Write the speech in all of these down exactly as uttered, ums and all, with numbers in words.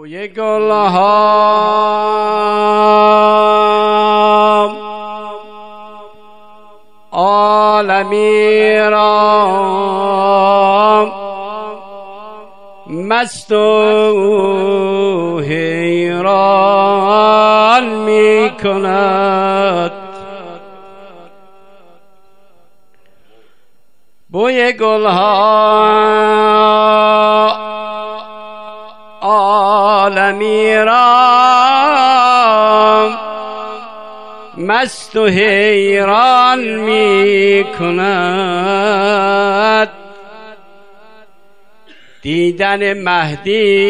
بوی گلها عالمی را مست و حیران می کند. بوی گلها عالمی را مست و حیران می کند. دیدن مهدی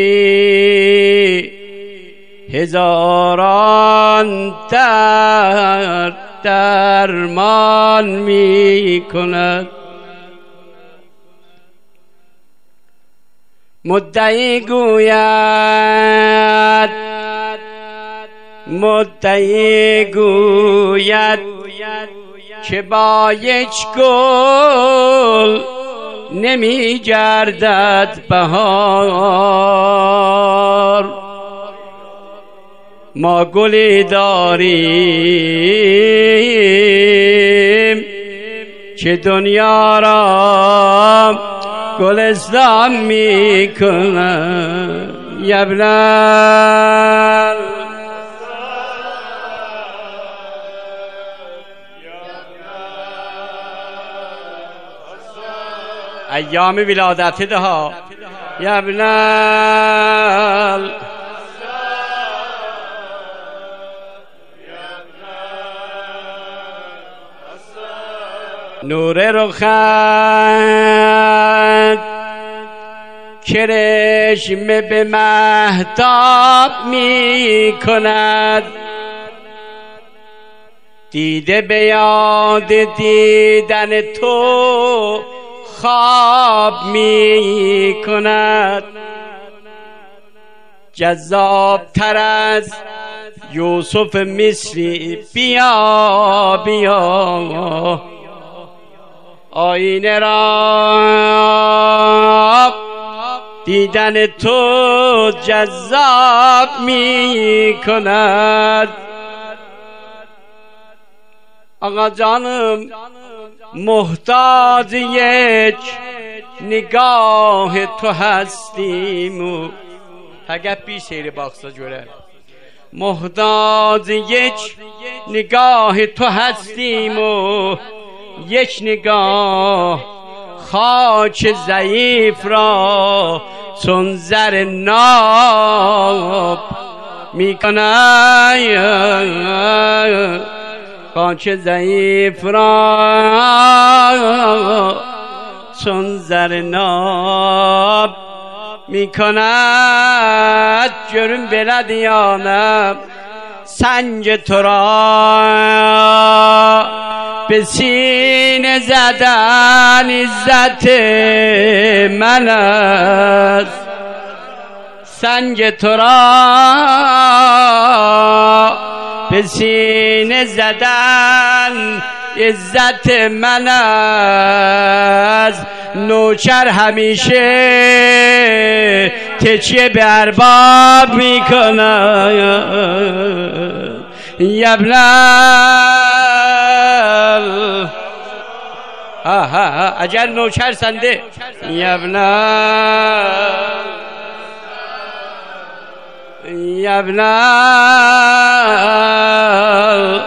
هزاران در درمان می کند. مدعی گوید مدعی گوید که با یک گل نمی گردد بهار. ما گلی داریم که دنیا را گلستان می کند. یبنال ایام ولادت ده ها یبنال نور رخت کرشم به مهتاب می کند. دیده به یاد دیدن تو خواب می کند. جذاب تر از یوسف مصری بیا بیا آینه را دیدن تو جذاب می کند. آقا جانم محتاج یک نگاه تو هستیم و اگر پیش باکسا جوره محتاج یک نگاه تو هستیم و یک نگاه خاک ضعیف را چون زر ناب می کند. خاک ضعیف را چون زر ناب می کند. جرم بلد یانم سنگ تو را به سینه زدن عزت من است. سنگ تو را به سینه زدن عزت من است. نوکر همیشه تکیه به ارباب می کند. یبنال ها ها ها اجل نوکر سنده یبنال یبنال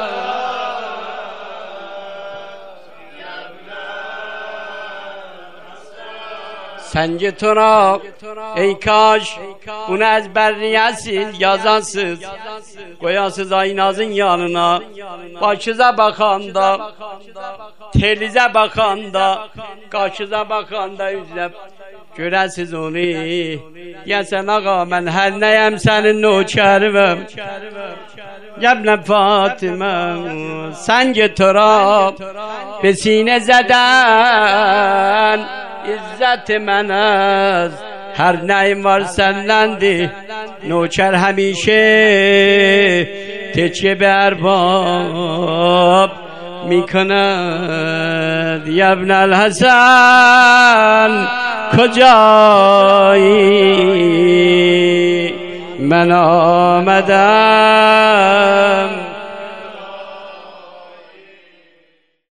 سنگ تو را ای کاش اون از برریسی yazasız koyasız aynazın yanına başıza bakanda telize bakanda kaşıza bakanda üzüp görəsiz onu yasan ağa mən hər nəyəm sənin nökərim Yabna Fatıma سنگ تو را به سینه زدن عزت من است. هر نعیم var sendindi نوکر همیشه تکیه به ارباب می کند. یبن الحسن کجایی من آمدم